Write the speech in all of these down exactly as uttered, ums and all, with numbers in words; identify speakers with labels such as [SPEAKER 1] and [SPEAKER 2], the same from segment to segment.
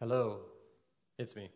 [SPEAKER 1] Hello, it's me.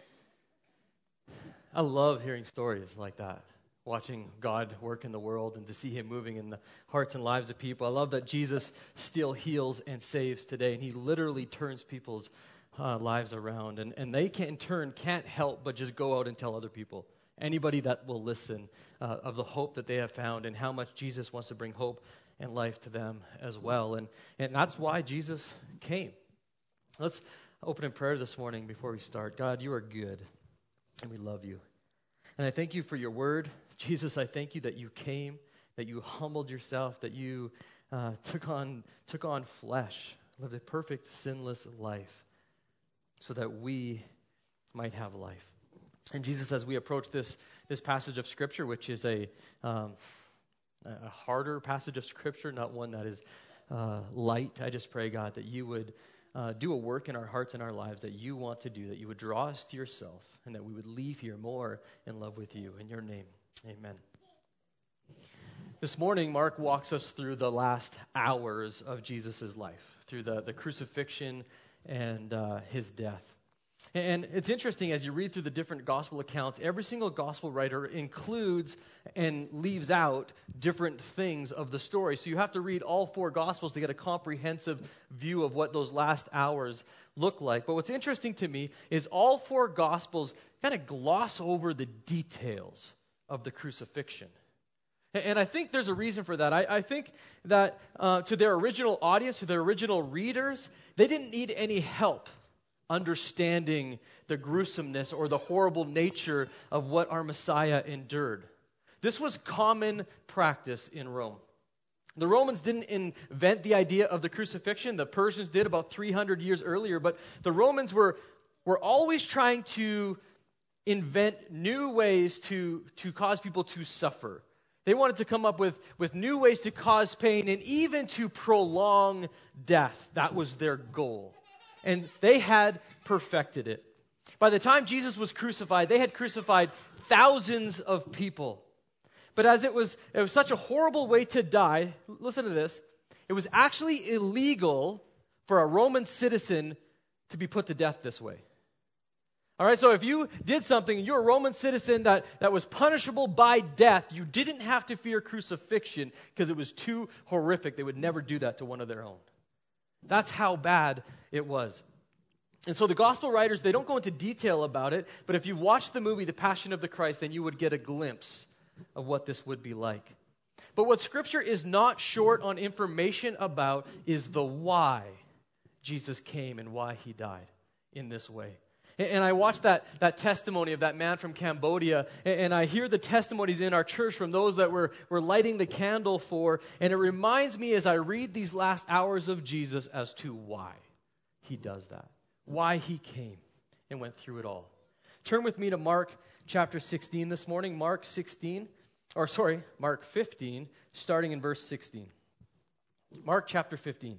[SPEAKER 1] I love hearing stories like that, watching God work in the world and to see him moving in the hearts and lives of people. I love that Jesus still heals and saves today, and he literally turns people's uh, lives around. And, and they can, in turn, can't help but just go out and tell other people, anybody that will listen, uh, of the hope that they have found and how much Jesus wants to bring hope and life to them as well. And, and that's why Jesus came. Let's open in prayer this morning before we start. God, you are good, and we love you. And I thank you for your word. Jesus, I thank you that you came, that you humbled yourself, that you uh, took on took on flesh, lived a perfect, sinless life, so that we might have life. And Jesus, as we approach this, this passage of Scripture, which is a, um, a harder passage of Scripture, not one that is uh, light, I just pray, God, that you would Uh, do a work in our hearts and our lives that you want to do, that you would draw us to yourself, and that we would leave here more in love with you. In your name, amen. This morning, Mark walks us through the last hours of Jesus' life, through the, the crucifixion and uh, his death. And it's interesting, as you read through the different gospel accounts, every single gospel writer includes and leaves out different things of the story. So you have to read all four gospels to get a comprehensive view of what those last hours look like. But what's interesting to me is all four gospels kind of gloss over the details of the crucifixion. And I think there's a reason for that. I, I think that uh, to their original audience, to their original readers, they didn't need any help understanding the gruesomeness or the horrible nature of what our Messiah endured. This was common practice in Rome. The Romans didn't invent the idea of the crucifixion. The Persians did about three hundred years earlier, but the Romans were, were always trying to invent new ways to, to cause people to suffer. They wanted to come up with, with new ways to cause pain and even to prolong death. That was their goal. And they had perfected it. By the time Jesus was crucified, they had crucified thousands of people. But as it was, it was such a horrible way to die, listen to this, it was actually illegal for a Roman citizen to be put to death this way. All right, so if you did something and you're a Roman citizen that, that was punishable by death, you didn't have to fear crucifixion because it was too horrific. They would never do that to one of their own. That's how bad it was. And so the gospel writers, they don't go into detail about it, but if you watch the movie, The Passion of the Christ, then you would get a glimpse of what this would be like. But what Scripture is not short on information about is the why Jesus came and why he died in this way. And I watched that, that testimony of that man from Cambodia, and I hear the testimonies in our church from those that we're, we're lighting the candle for, and it reminds me as I read these last hours of Jesus as to why he does that, why he came and went through it all. Turn with me to Mark chapter sixteen this morning, Mark sixteen, or sorry, Mark fifteen, starting in verse sixteen. Mark chapter fifteen.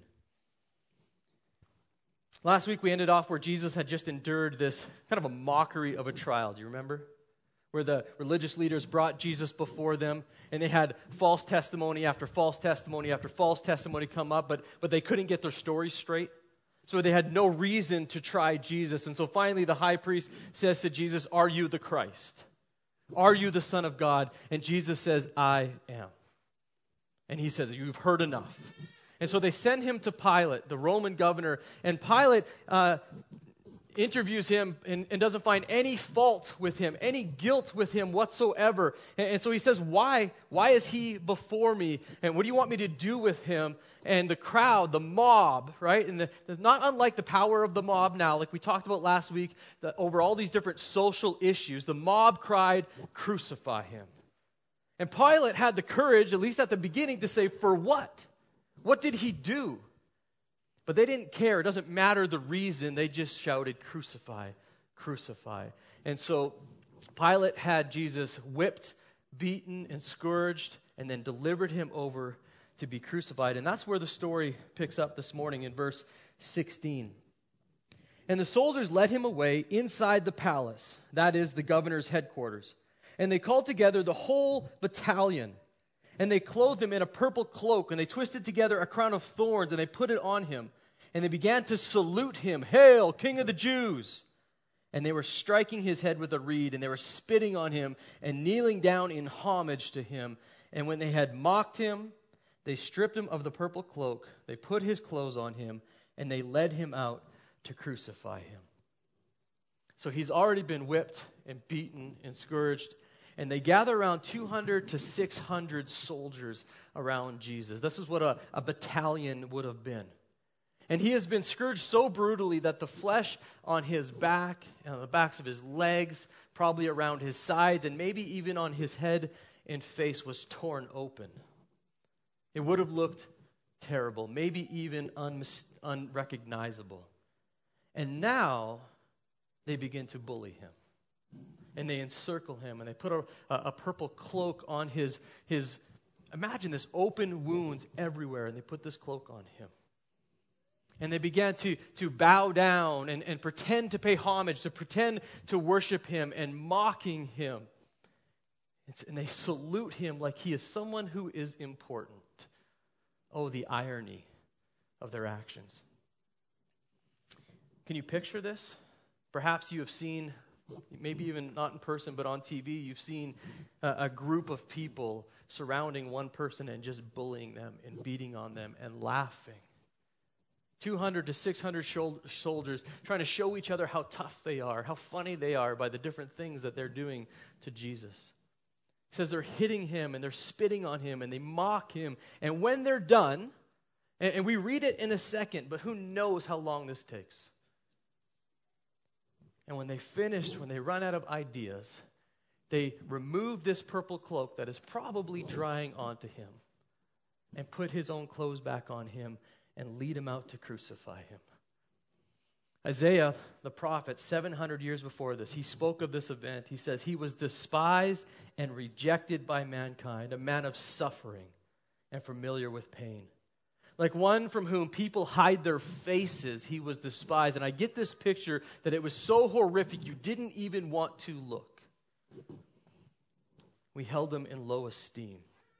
[SPEAKER 1] Last week we ended off where Jesus had just endured this kind of a mockery of a trial. Do you remember? Where the religious leaders brought Jesus before them, and they had false testimony after false testimony after false testimony come up, but, but they couldn't get their stories straight. So they had no reason to try Jesus. And so finally the high priest says to Jesus, "Are you the Christ? Are you the Son of God?" And Jesus says, "I am." And he says, "You've heard enough." And so they send him to Pilate, the Roman governor, and Pilate uh, interviews him and, and doesn't find any fault with him, any guilt with him whatsoever. And, and so he says, why? Why is he before me? And what do you want me to do with him? And the crowd, the mob, right? And the, the, not unlike the power of the mob now, like we talked about last week, that over all these different social issues, the mob cried, "Crucify him." And Pilate had the courage, at least at the beginning, to say, "For what? What did he do?" But they didn't care. It doesn't matter the reason. They just shouted, "Crucify, crucify." And so Pilate had Jesus whipped, beaten, and scourged, and then delivered him over to be crucified. And that's where the story picks up this morning in verse sixteen. "And the soldiers led him away inside the palace," that is the governor's headquarters, "and they called together the whole battalion. And they clothed him in a purple cloak, and they twisted together a crown of thorns, and they put it on him. And they began to salute him, "Hail, King of the Jews!" And they were striking his head with a reed, and they were spitting on him and kneeling down in homage to him. And when they had mocked him, they stripped him of the purple cloak, they put his clothes on him, and they led him out to crucify him. So he's already been whipped and beaten and scourged, and they gather around two hundred to six hundred soldiers around Jesus. This is what a, a battalion would have been. And he has been scourged so brutally that the flesh on his back, on the backs of his legs, probably around his sides, and maybe even on his head and face was torn open. It would have looked terrible, maybe even unmis- unrecognizable. And now they begin to bully him. And they encircle him, and they put a, a purple cloak on his, his, imagine this, open wounds everywhere, and they put this cloak on him. And they began to, to bow down and, and pretend to pay homage, to pretend to worship him and mocking him. And they salute him like he is someone who is important. Oh, the irony of their actions. Can you picture this? Perhaps you have seen, maybe even not in person, but on T V, you've seen a, a group of people surrounding one person and just bullying them and beating on them and laughing. two hundred to six hundred soldiers trying to show each other how tough they are, how funny they are by the different things that they're doing to Jesus. It says they're hitting him and they're spitting on him and they mock him. And when they're done, and, and we read it in a second, but who knows how long this takes. And when they finish, when they run out of ideas, they remove this purple cloak that is probably drying onto him and put his own clothes back on him and lead him out to crucify him. Isaiah, the prophet, seven hundred years before this, he spoke of this event. He says, he was despised and rejected by mankind, a man of suffering and familiar with pain. Like one from whom people hide their faces, he was despised. And I get this picture that it was so horrific you didn't even want to look. We held him in low esteem.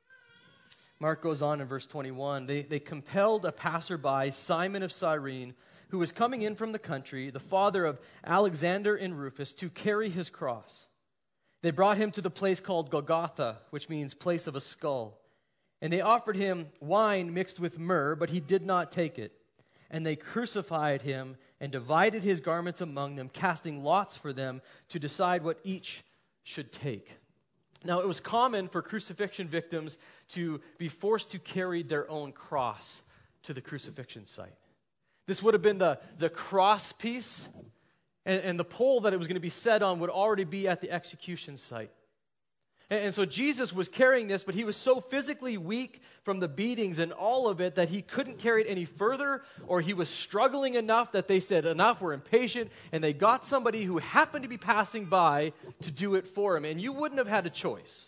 [SPEAKER 1] Mark goes on in verse twenty-one. They, they compelled a passerby, Simon of Cyrene, who was coming in from the country, the father of Alexander and Rufus, to carry his cross. They brought him to the place called Golgotha, which means place of a skull. And they offered him wine mixed with myrrh, but he did not take it. And they crucified him and divided his garments among them, casting lots for them to decide what each should take. Now, it was common for crucifixion victims to be forced to carry their own cross to the crucifixion site. This would have been the, the cross piece, and, and the pole that it was going to be set on would already be at the execution site. And, and so Jesus was carrying this, but he was so physically weak from the beatings and all of it that he couldn't carry it any further, or he was struggling enough that they said, enough, we're impatient, and they got somebody who happened to be passing by to do it for him, and you wouldn't have had a choice.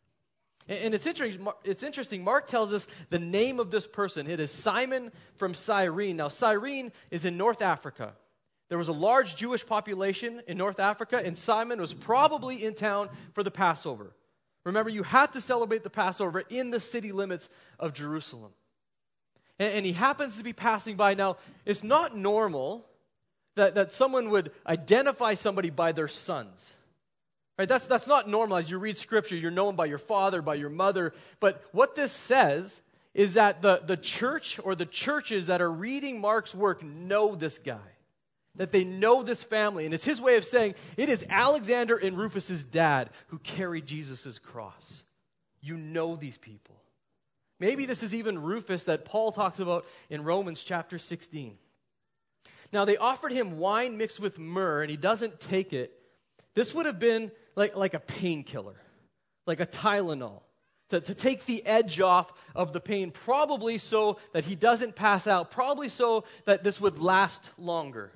[SPEAKER 1] And it's interesting, it's interesting, Mark tells us the name of this person. It is Simon from Cyrene. Now, Cyrene is in North Africa. There was a large Jewish population in North Africa, and Simon was probably in town for the Passover. Remember, you had to celebrate the Passover in the city limits of Jerusalem. And, and he happens to be passing by. Now, it's not normal that, that someone would identify somebody by their sons. Right, that's, that's not normal. As you read Scripture, you're known by your father, by your mother. But what this says is that the, the church or the churches that are reading Mark's work know this guy. That they know this family. And it's his way of saying, it is Alexander and Rufus's dad who carried Jesus' cross. You know these people. Maybe this is even Rufus that Paul talks about in Romans chapter sixteen. Now, they offered him wine mixed with myrrh, and he doesn't take it. This would have been like, like a painkiller, like a Tylenol, to, to take the edge off of the pain, probably so that he doesn't pass out, probably so that this would last longer.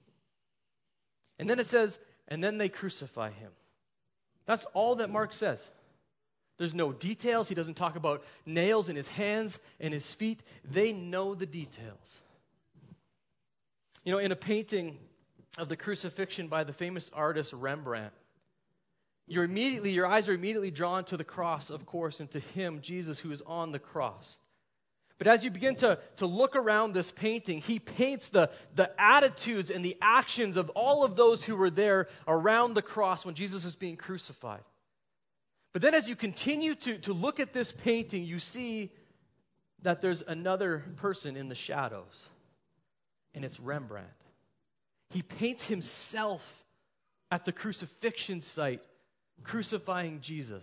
[SPEAKER 1] And then it says, and then they crucify him. That's all that Mark says. There's no details. He doesn't talk about nails in his hands and his feet. They know the details. You know, in a painting of the crucifixion by the famous artist Rembrandt, you're immediately, your eyes are immediately drawn to the cross, of course, and to him, Jesus, who is on the cross. But as you begin to, to look around this painting, he paints the, the attitudes and the actions of all of those who were there around the cross when Jesus is being crucified. But then as you continue to, to look at this painting, you see that there's another person in the shadows, and it's Rembrandt. He paints himself at the crucifixion site, crucifying Jesus.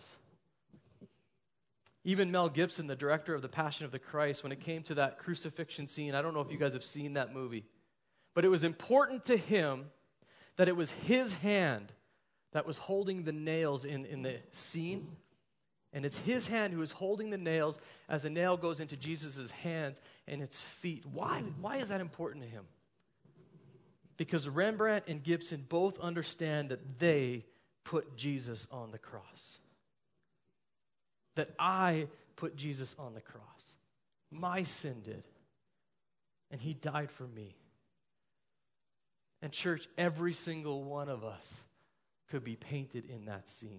[SPEAKER 1] Even Mel Gibson, the director of The Passion of the Christ, when it came to that crucifixion scene, I don't know if you guys have seen that movie, but it was important to him that it was his hand that was holding the nails in, in the scene. And it's his hand who is holding the nails as the nail goes into Jesus' hands and its feet. Why? Why is that important to him? Because Rembrandt and Gibson both understand that they put Jesus on the cross. That I put Jesus on the cross. My sin did. And he died for me. And church, every single one of us could be painted in that scene.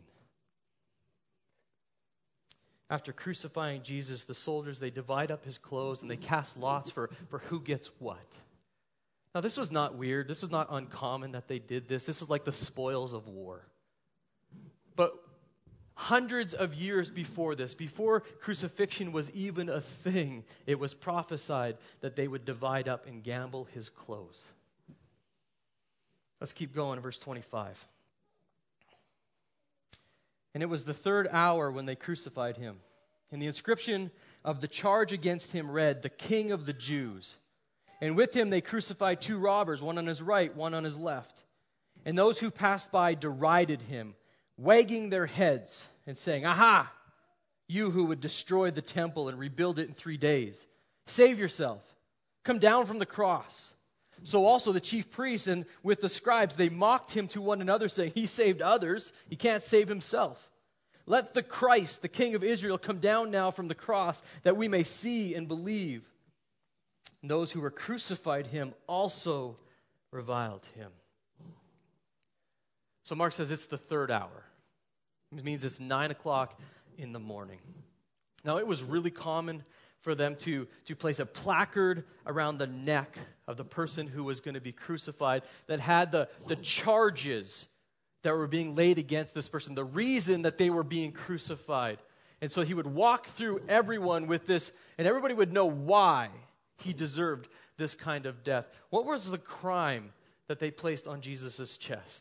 [SPEAKER 1] After crucifying Jesus, the soldiers, they divide up his clothes and they cast lots for, for who gets what. Now, this was not weird. This was not uncommon that they did this. This is like the spoils of war. But hundreds of years before this, before crucifixion was even a thing, it was prophesied that they would divide up and gamble his clothes. Let's keep going, verse twenty-five. And it was the third hour when they crucified him. And the inscription of the charge against him read, "The King of the Jews." And with him they crucified two robbers, one on his right, one on his left. And those who passed by derided him, wagging their heads and saying, "Aha, you who would destroy the temple and rebuild it in three days. Save yourself. Come down from the cross." So also the chief priests and with the scribes, they mocked him to one another, saying, "He saved others. He can't save himself. Let the Christ, the King of Israel, come down now from the cross that we may see and believe." And those who were crucified him also reviled him. So Mark says it's the third hour. It means it's nine o'clock in the morning. Now, it was really common for them to, to place a placard around the neck of the person who was going to be crucified that had the, the charges that were being laid against this person, the reason that they were being crucified. And so he would walk through everyone with this, and everybody would know why he deserved this kind of death. What was the crime that they placed on Jesus' chest?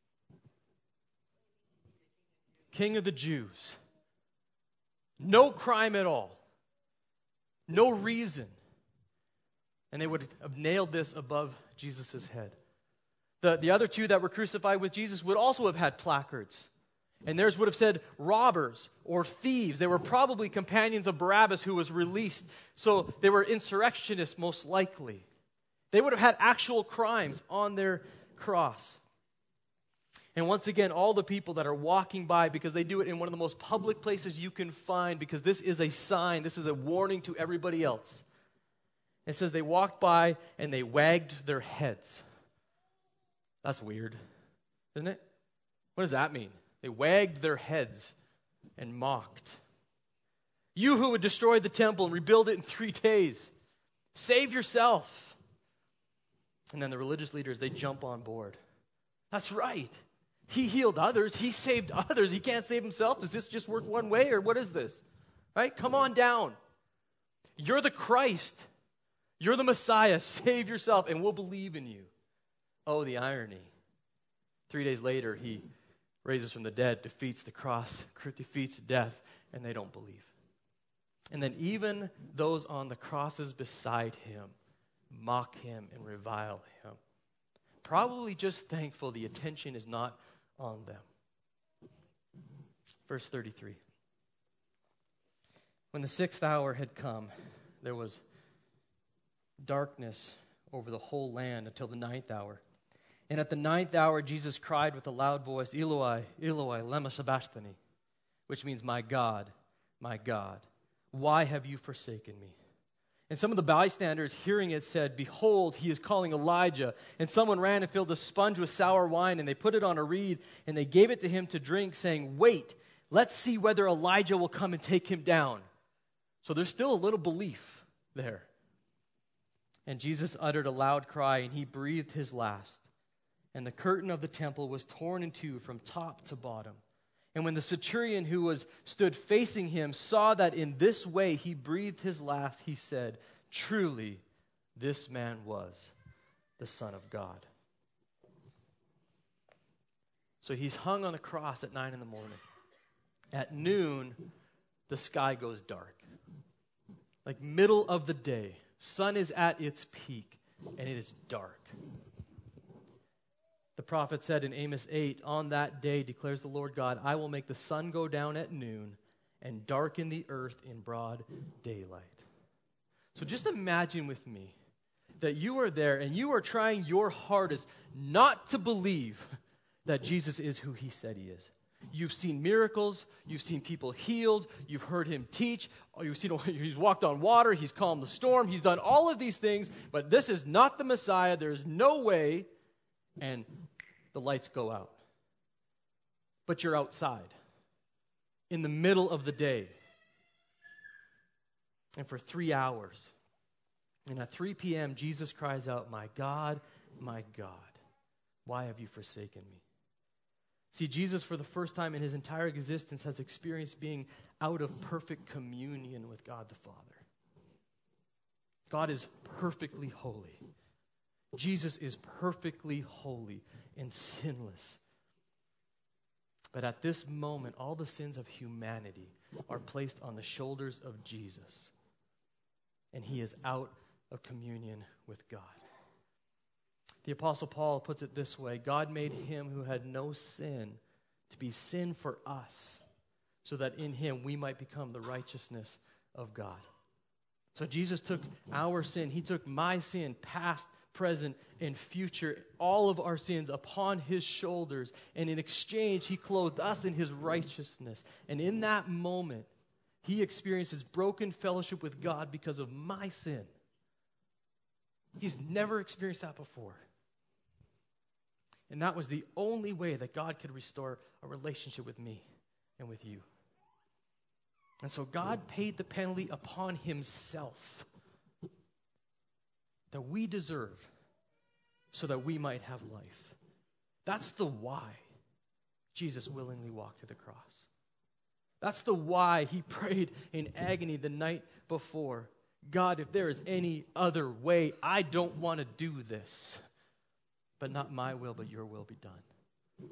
[SPEAKER 1] King of the Jews. No crime at all. No reason. And they would have nailed this above Jesus' head. The, the other two that were crucified with Jesus would also have had placards. And theirs would have said robbers or thieves. They were probably companions of Barabbas who was released. So they were insurrectionists most likely. They would have had actual crimes on their cross. And once again, all the people that are walking by, because they do it in one of the most public places you can find, because this is a sign, this is a warning to everybody else. It says they walked by and they wagged their heads. That's weird, isn't it? What does that mean? They wagged their heads and mocked. "You who would destroy the temple and rebuild it in three days, save yourself." And then the religious leaders, they jump on board. That's right. He healed others. He saved others. He can't save himself. Does this just work one way, or what is this? Right? Come on down. You're the Christ. You're the Messiah. Save yourself, and we'll believe in you. Oh, the irony. Three days later, he raises from the dead, defeats the cross, defeats death, and they don't believe. And then even those on the crosses beside him mock him and revile him. Probably just thankful the attention is not on them. Verse thirty-three. When the sixth hour had come, there was darkness over the whole land until the ninth hour. And at the ninth hour, Jesus cried with a loud voice, "Eloi, Eloi, lema sabachthani," which means, "My God, my God, why have you forsaken me?" And some of the bystanders hearing it said, "Behold, he is calling Elijah." And someone ran and filled a sponge with sour wine, and they put it on a reed, and they gave it to him to drink, saying, "Wait, let's see whether Elijah will come and take him down." So there's still a little belief. there. And Jesus uttered a loud cry, and he breathed his last. And the curtain of the temple was torn in two from top to bottom. And when the centurion who was stood facing him saw that in this way he breathed his last, he said, "Truly, this man was the Son of God." So he's hung on a cross at nine in the morning. At noon, the sky goes dark. Like middle of the day, sun is at its peak, and it is dark. The prophet said in Amos eight, "On that day, declares the Lord God, I will make the sun go down at noon and darken the earth in broad daylight." So just imagine with me that you are there and you are trying your hardest not to believe that Jesus is who he said he is. You've seen miracles, you've seen people healed, you've heard him teach, you've seen he's walked on water, he's calmed the storm, he's done all of these things, but this is not the Messiah, there's no way, and the lights go out. But you're outside, in the middle of the day, and for three hours. And at three p.m., Jesus cries out, "My God, my God, why have you forsaken me?" See, Jesus, for the first time in his entire existence, has experienced being out of perfect communion with God the Father. God is perfectly holy. Jesus is perfectly holy and sinless. But at this moment, all the sins of humanity are placed on the shoulders of Jesus. And he is out of communion with God. The Apostle Paul puts it this way: God made him who had no sin to be sin for us, so that in him we might become the righteousness of God. So Jesus took our sin. He took my sin, past, present, and future, all of our sins upon his shoulders. And in exchange, he clothed us in his righteousness. And in that moment, he experiences broken fellowship with God because of my sin. He's never experienced that before. And that was the only way that God could restore a relationship with me and with you. And so God paid the penalty upon himself that we deserve so that we might have life. That's the why Jesus willingly walked to the cross. That's the why he prayed in agony the night before. God, if there is any other way, I don't want to do this. But not my will, but your will be done.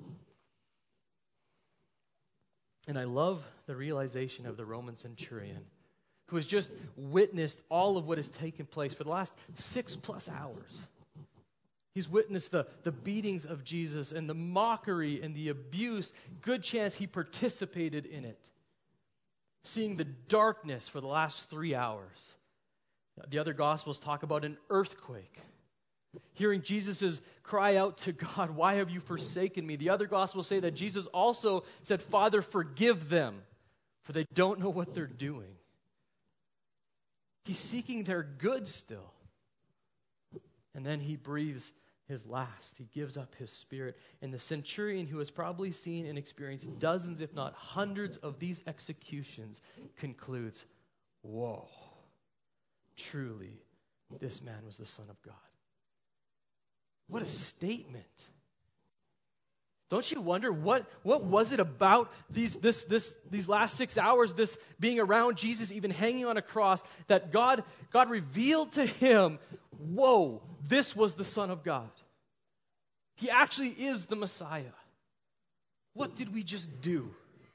[SPEAKER 1] And I love the realization of the Roman centurion who has just witnessed all of what has taken place for the last six plus hours. He's witnessed the, the beatings of Jesus and the mockery and the abuse. Good chance he participated in it. Seeing the darkness for the last three hours. The other Gospels talk about an earthquake. Hearing Jesus' cry out to God, "Why have you forsaken me?" The other Gospels say that Jesus also said, "Father, forgive them, for they don't know what they're doing." He's seeking their good still. And then he breathes his last. He gives up his spirit. And the centurion, who has probably seen and experienced dozens, if not hundreds, of these executions, concludes, "Whoa, truly, this man was the Son of God." What a statement. Don't you wonder what, what was it about these, this, this, these last six hours, this being around Jesus, even hanging on a cross, that God, God revealed to him, whoa, this was the Son of God. He actually is the Messiah. What did we just do?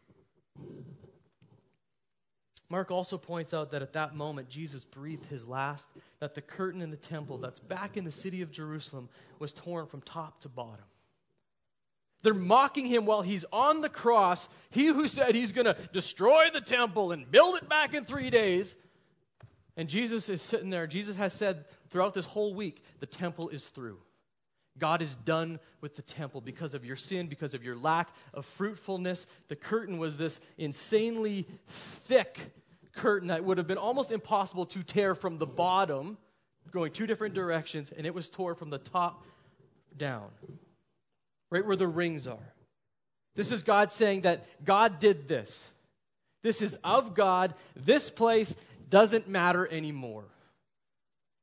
[SPEAKER 1] Mark also points out that at that moment, Jesus breathed his last, that the curtain in the temple that's back in the city of Jerusalem was torn from top to bottom. They're mocking him while he's on the cross. He who said he's going to destroy the temple and build it back in three days. And Jesus is sitting there. Jesus has said throughout this whole week, the temple is through. God is done with the temple because of your sin, because of your lack of fruitfulness. The curtain was this insanely thick curtain that would have been almost impossible to tear from the bottom, going two different directions, and it was torn from the top down, right where the rings are. This is God saying that God did this. This is of God. This place doesn't matter anymore.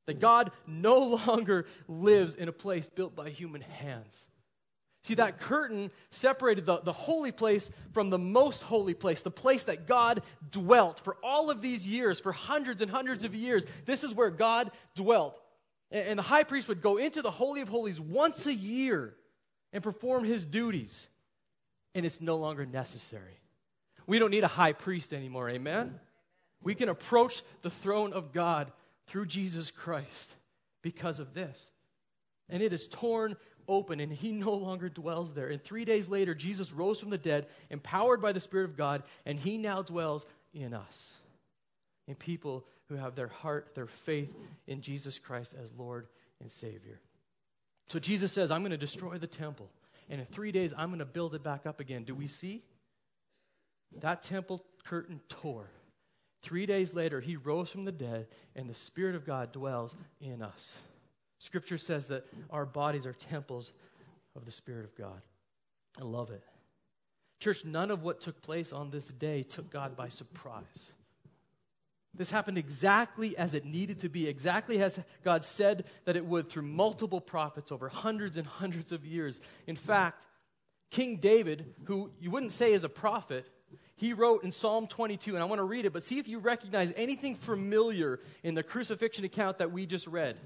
[SPEAKER 1] That God no longer lives in a place built by human hands. See, that curtain separated the, the holy place from the most holy place, the place that God dwelt for all of these years, for hundreds and hundreds of years. This is where God dwelt. And, and the high priest would go into the Holy of Holies once a year and perform his duties. And it's no longer necessary. We don't need a high priest anymore, amen? We can approach the throne of God through Jesus Christ because of this. And it is torn open, and he no longer dwells there. And three days later, Jesus rose from the dead, empowered by the Spirit of God, and he now dwells in us, in people who have their heart, their faith in Jesus Christ as Lord and Savior. So Jesus says, I'm going to destroy the temple, and in three days, I'm going to build it back up again. Do we see? That temple curtain tore. Three days later, he rose from the dead, and the Spirit of God dwells in us. Scripture says that our bodies are temples of the Spirit of God. I love it. Church, none of what took place on this day took God by surprise. This happened exactly as it needed to be, exactly as God said that it would through multiple prophets over hundreds and hundreds of years. In fact, King David, who you wouldn't say is a prophet, he wrote in Psalm twenty-two, and I want to read it, but see if you recognize anything familiar in the crucifixion account that we just read.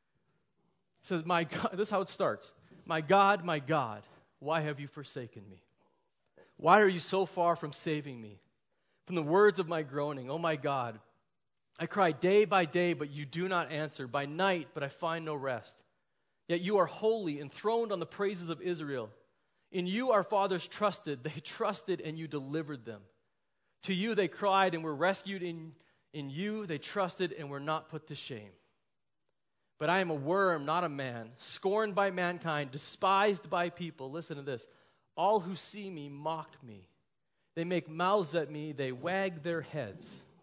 [SPEAKER 1] It says, my God, this is how it starts. My God, my God, why have you forsaken me? Why are you so far from saving me? From the words of my groaning, oh my God, I cry day by day, but you do not answer. By night, but I find no rest. Yet you are holy, enthroned on the praises of Israel. In you our fathers trusted. They trusted and you delivered them. To you they cried and were rescued. In, in you they trusted and were not put to shame. But I am a worm, not a man, scorned by mankind, despised by people. Listen to this. All who see me mock me. They make mouths at me. They wag their heads.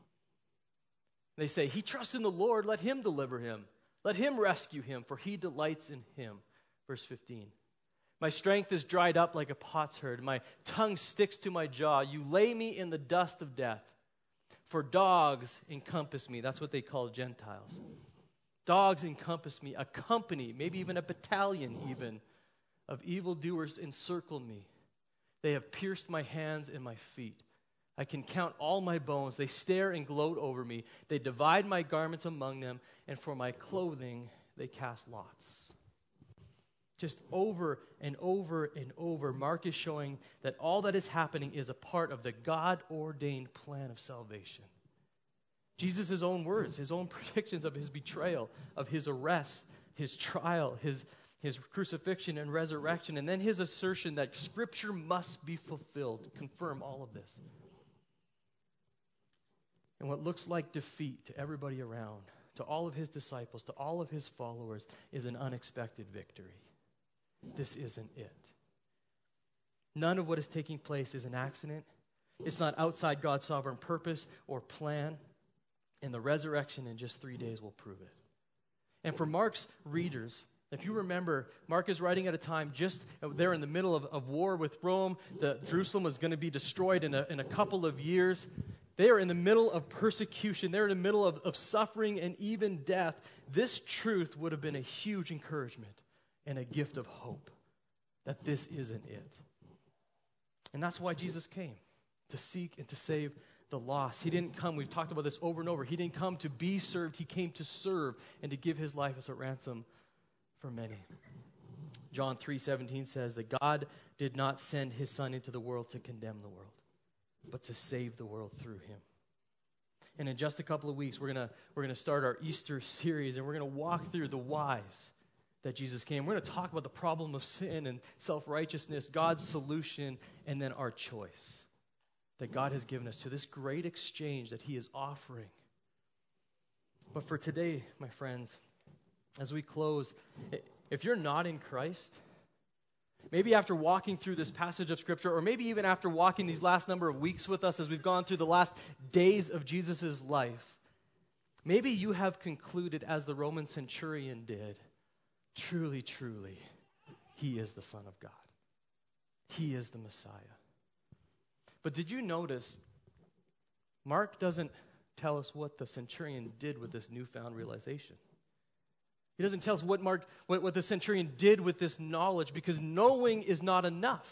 [SPEAKER 1] They say, he trusts in the Lord. Let him deliver him. Let him rescue him, for he delights in him. Verse fifteen. My strength is dried up like a potsherd. My tongue sticks to my jaw. You lay me in the dust of death. For dogs encompass me. That's what they call Gentiles. Dogs encompass me, a company, maybe even a battalion even, of evildoers encircle me. They have pierced my hands and my feet. I can count all my bones. They stare and gloat over me. They divide my garments among them, and for my clothing they cast lots. Just over and over and over, Mark is showing that all that is happening is a part of the God-ordained plan of salvation. Jesus' own words, his own predictions of his betrayal, of his arrest, his trial, his, his crucifixion and resurrection, and then his assertion that Scripture must be fulfilled, confirm all of this. And what looks like defeat to everybody around, to all of his disciples, to all of his followers, is an unexpected victory. This isn't it. None of what is taking place is an accident. It's not outside God's sovereign purpose or plan. And the resurrection in just three days will prove it. And for Mark's readers, if you remember, Mark is writing at a time just they're in the middle of, of war with Rome. The, Jerusalem was going to be destroyed in a, in a couple of years. They are in the middle of persecution. They're in the middle of, of suffering and even death. This truth would have been a huge encouragement and a gift of hope that this isn't it. And that's why Jesus came, to seek and to save the lost. He didn't come, we've talked about this over and over, he didn't come to be served, he came to serve and to give his life as a ransom for many. John three seventeen says that God did not send his Son into the world to condemn the world, but to save the world through him. And in just a couple of weeks, we're going to we're gonna start our Easter series, and we're going to walk through the whys that Jesus came. We're going to talk about the problem of sin and self-righteousness, God's solution, and then our choice that God has given us to this great exchange that he is offering. But for today, my friends, as we close, if you're not in Christ, maybe after walking through this passage of Scripture, or maybe even after walking these last number of weeks with us as we've gone through the last days of Jesus' life, maybe you have concluded, as the Roman centurion did, truly, truly, he is the Son of God. He is the Messiah. But did you notice, Mark doesn't tell us what the centurion did with this newfound realization. He doesn't tell us what, Mark, what, what the centurion did with this knowledge, because knowing is not enough.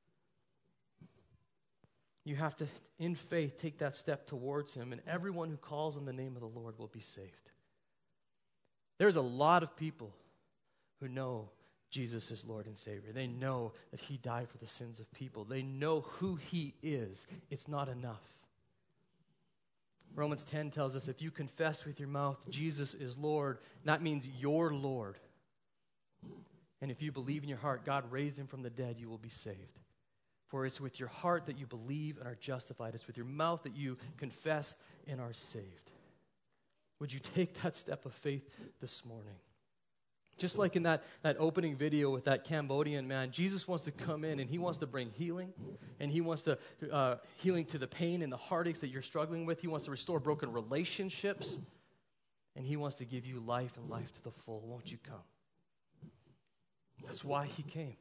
[SPEAKER 1] You have to, in faith, take that step towards him, and everyone who calls on the name of the Lord will be saved. There's a lot of people who know Jesus is Lord and Savior. They know that he died for the sins of people. They know who he is. It's not enough. Romans ten tells us if you confess with your mouth Jesus is Lord, that means your Lord. And if you believe in your heart God raised him from the dead, you will be saved. For it's with your heart that you believe and are justified. It's with your mouth that you confess and are saved. Would you take that step of faith this morning? Just like in that, that opening video with that Cambodian man, Jesus wants to come in and he wants to bring healing. And he wants to uh, healing to the pain and the heartaches that you're struggling with. He wants to restore broken relationships. And he wants to give you life and life to the full. Won't you come? That's why he came.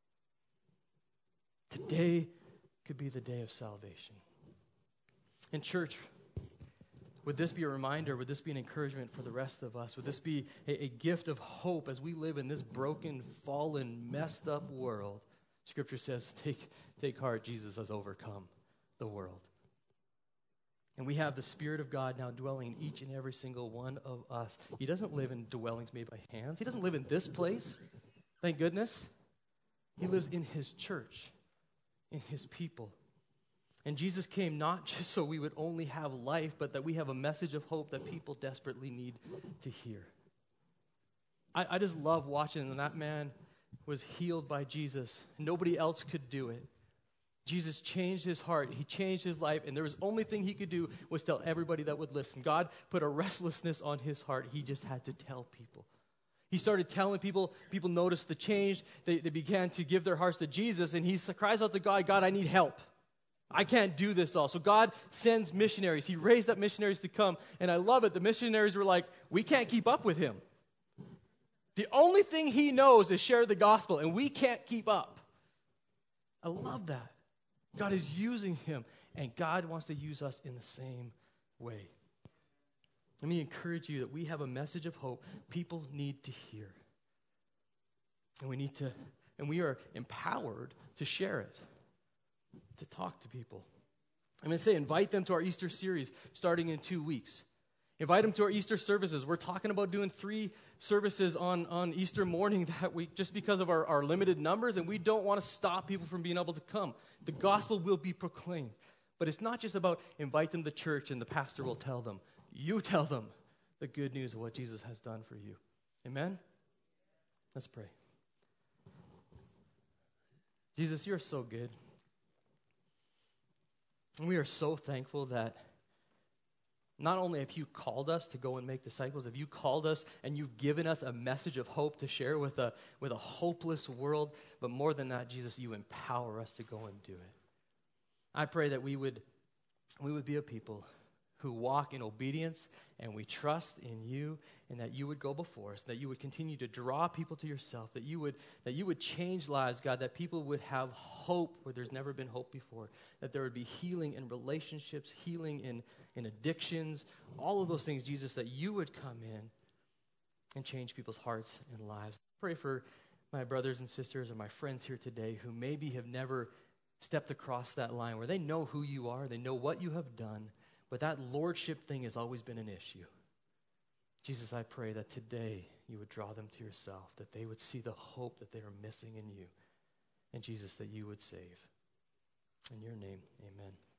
[SPEAKER 1] Today could be the day of salvation. In church, would this be a reminder? Would this be an encouragement for the rest of us? Would this be a, a gift of hope as we live in this broken, fallen, messed up world? Scripture says, take, take heart, Jesus has overcome the world. And we have the Spirit of God now dwelling in each and every single one of us. He doesn't live in dwellings made by hands. He doesn't live in this place, thank goodness. He lives in his church, in his people. And Jesus came not just so we would only have life, but that we have a message of hope that people desperately need to hear. I, I just love watching, and that man was healed by Jesus. Nobody else could do it. Jesus changed his heart. He changed his life, and there was only thing he could do was tell everybody that would listen. God put a restlessness on his heart. He just had to tell people. He started telling people. People noticed the change. They, they began to give their hearts to Jesus, and he cries out to God, God, I need help. I can't do this all. So God sends missionaries. He raised up missionaries to come. And I love it. The missionaries were like, we can't keep up with him. The only thing he knows is share the gospel, and we can't keep up. I love that. God is using him, and God wants to use us in the same way. Let me encourage you that we have a message of hope people need to hear. And we need to, and we are empowered to share it. To talk to people. I'm going to say invite them to our Easter series starting in two weeks. Invite them to our Easter services. We're talking about doing three services on, on Easter morning that week just because of our, our limited numbers, and we don't want to stop people from being able to come. The gospel will be proclaimed. But it's not just about invite them to church and the pastor will tell them. You tell them the good news of what Jesus has done for you. Amen? Let's pray. Jesus, you're so good. And we are so thankful that not only have you called us to go and make disciples, have you called us and you've given us a message of hope to share with a, with a hopeless world, but more than that, Jesus, you empower us to go and do it. I pray that we would, we would be a people who walk in obedience and we trust in you, and that you would go before us, that you would continue to draw people to yourself, that you would that you would change lives, God, that people would have hope where there's never been hope before, that there would be healing in relationships, healing in, in addictions, all of those things, Jesus, that you would come in and change people's hearts and lives. Pray for my brothers and sisters and my friends here today who maybe have never stepped across that line where they know who you are, they know what you have done, but that lordship thing has always been an issue. Jesus, I pray that today you would draw them to yourself, that they would see the hope that they are missing in you, and Jesus, that you would save. In your name, amen.